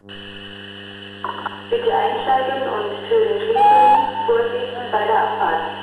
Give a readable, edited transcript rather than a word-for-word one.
Bitte einsteigen und Türen schließen. Vorsicht bei der Abfahrt.